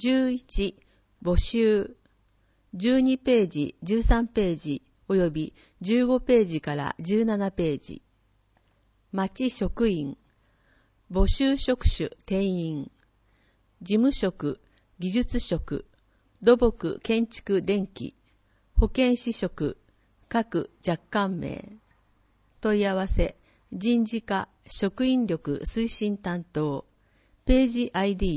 11、募集。12ページ、13ページ、および15ページから17ページ。町職員。募集職種定員。事務職、技術職、土木建築電気、保健師職、各若干名。問い合わせ、人事課職員力推進担当。ページ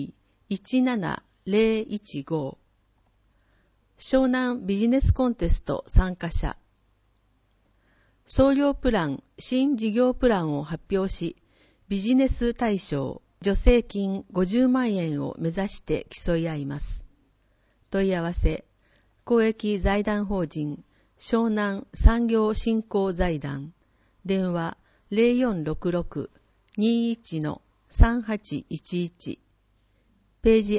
ID17015。湘南ビジネスコンテスト参加者。総量プラン、新事業プランを発表し、ビジネス大賞、助成金50万円を目指して競い合います。問い合わせ、公益財団法人、湘南産業振興財団、電話0466-21-3811、ページ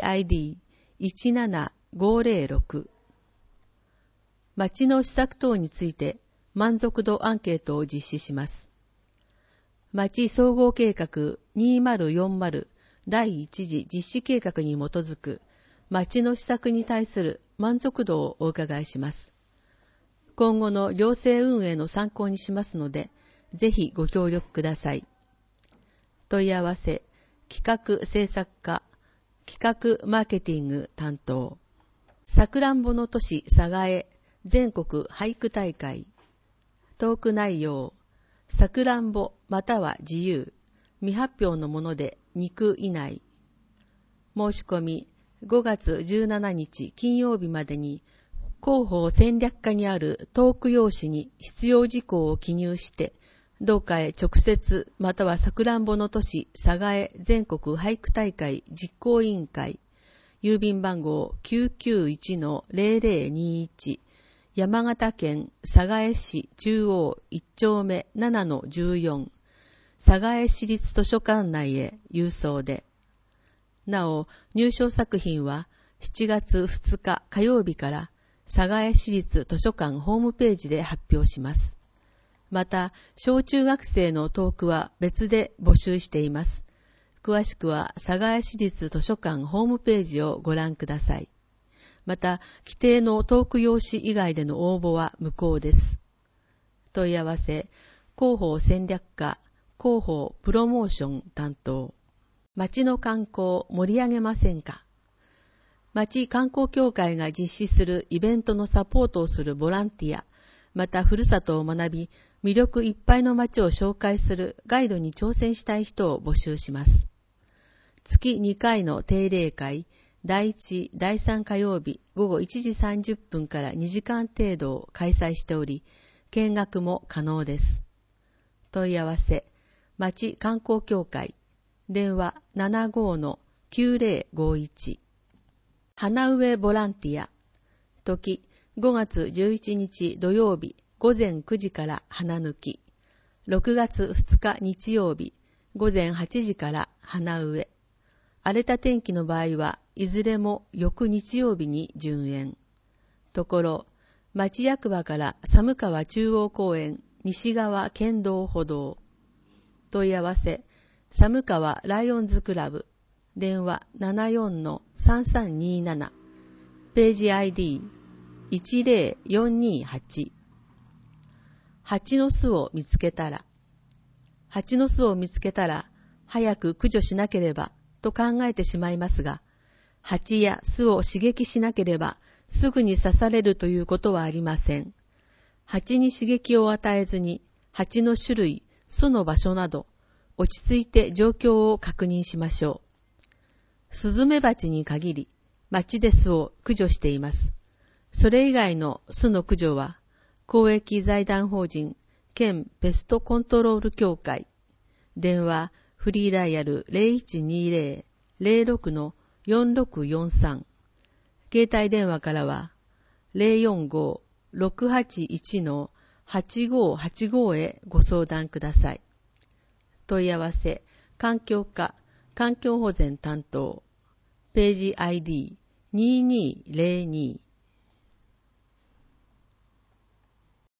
ID17506。町の施策等について満足度アンケートを実施します。町総合計画2040第一次実施計画に基づく町の施策に対する満足度をお伺いします。今後の行政運営の参考にしますので、ぜひご協力ください。問い合わせ、企画制作課、企画マーケティング担当。さくらんぼの都市佐賀へ全国俳句大会。トーク内容、さくらんぼまたは自由、未発表のもので2句以内。申し込み、5月17日金曜日までに、広報戦略課にあるトーク用紙に必要事項を記入して、同課へ直接またはさくらんぼの都市佐賀へ全国俳句大会実行委員会、郵便番号 991-0021、山形県佐賀江市中央1丁目 7-14、佐賀江市立図書館内へ郵送で。なお、入賞作品は7月2日火曜日から佐賀江市立図書館ホームページで発表します。また、小中学生のトークは別で募集しています。詳しくは佐賀江市立図書館ホームページをご覧ください。また、規定のトーク用紙以外での応募は無効です。問い合わせ、広報戦略課、広報プロモーション担当。町の観光盛り上げませんか？町観光協会が実施するイベントのサポートをするボランティア、またふるさとを学び、魅力いっぱいの町を紹介するガイドに挑戦したい人を募集します。月2回の定例会、第1、第3火曜日午後1時30分から2時間程度を開催しており、見学も可能です。問い合わせ、町観光協会、電話 75-9051。花植えボランティア、時5月11日土曜日午前9時から花抜き、6月2日日曜日午前8時から花植え。荒れた天気の場合はいずれも翌日曜日に順延。ところ、町役場から寒川中央公園西側県道歩道。問い合わせ、寒川ライオンズクラブ、電話 74-3327、ページ ID10428。蜂の巣を見つけたら、蜂の巣を見つけたら早く駆除しなければと考えてしまいますが、蜂や巣を刺激しなければすぐに刺されるということはありません。蜂に刺激を与えずに、蜂の種類、巣の場所など、落ち着いて状況を確認しましょう。スズメバチに限り、町で巣を駆除しています。それ以外の巣の駆除は、公益財団法人県ペストコントロール協会、電話フリーダイヤル 0120-06-4643、携帯電話からは 045-681-8585 へご相談ください。問い合わせ、環境課環境保全担当、ページ ID2202